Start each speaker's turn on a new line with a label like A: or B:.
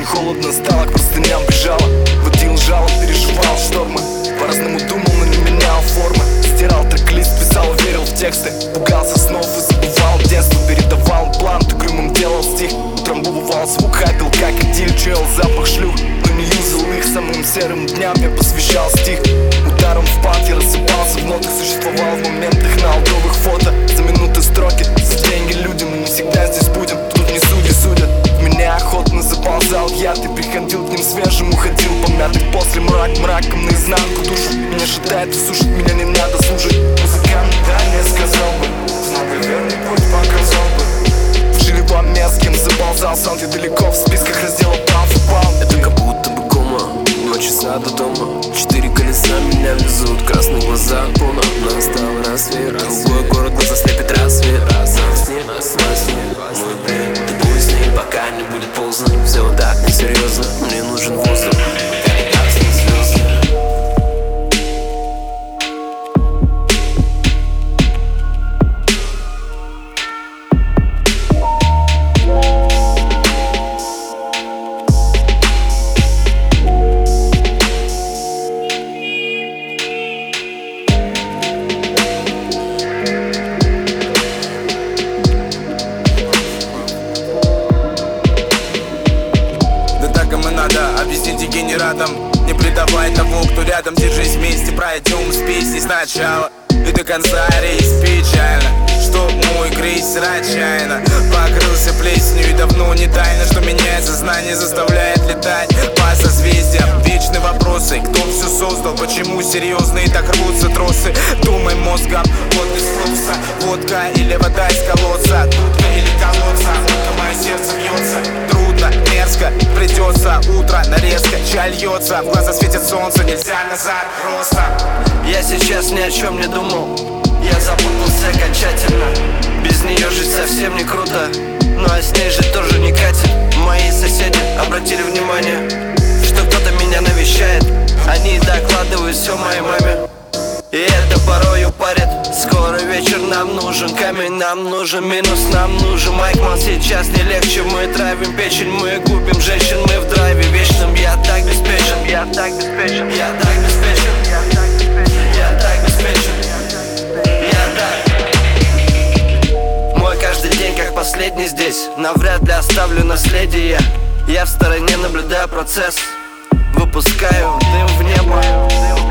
A: холодно стало, к простыням бежала. Водил жало, переживал штормы, по-разному думал, но не менял формы. Стирал трек-лист, писал, верил в тексты. Пугался снов и забывал детство. Передавал план, угрюмым делал стих. Утром бывал звук, хапил как идиль. Чуял запах шлюх, но не юзал их. Самым серым дням я посвящал стих. Ударом в пад я рассыпался в нотах. Существовал в моментах на алдовых фото. За минуты строки, за деньги люди. Мы не всегда здесь будем, тут не судьи судят. В меня охотно заползал яд. И приходил к ним свежим, уходил помятый. После мраком наизнанку душу. Меня шатает и сушит, меня не надо слушать. Музыкант, да, не сказал бы, знал бы верный путь, показал бы. В Жилево мест, кем заползал сам. Ты далеко в списках раздела прав упал.
B: Это как будто бы кома, 2 часа до дома. 4 колеса меня везут, красные глаза, луна. Настал рассвет, другой город, но заслепит рассвет. Мой бред, ты будь с ней, пока не будет поздно. Все так несерьезно, мне нужен воздух.
C: Объяснить дегенератам, не предавай того, кто рядом. Держись вместе, пройдем с песней сначала и до конца. Рейс печально, что мой крейсер отчаянно покрылся плесенью. И давно не тайно, что меняется знание, заставляет летать по созвездиям. Вечные вопросы, кто все создал, почему серьезные так рвутся тросы. Думай мозгом, вот из флуса, водка или вода из колодца, дудка или колодца, водка, мое сердце бьется. Трудно, мерзко, придется утро, нарезка, чай льется, в глаза светит солнце, нельзя назад просто.
D: Я сейчас ни о чем не думал, я запутался окончательно. Без нее жить совсем не круто, ну а с ней жить тоже не катит. Мои соседи обратили внимание, что кто-то меня навещает. Они докладывают все моей маме, и это порою парит. Скоро вечер, нам нужен камень, нам нужен минус, нам нужен Майкман. Сейчас не легче, мы травим печень, мы губим женщин, мы в драйве вечном. Я так беспечен, я так беспечен, я так беспечен, я так беспечен, я так беспечен, я так. Мой каждый день как последний здесь, навряд ли оставлю наследие. Я в стороне наблюдаю процесс, выпускаю дым в небо.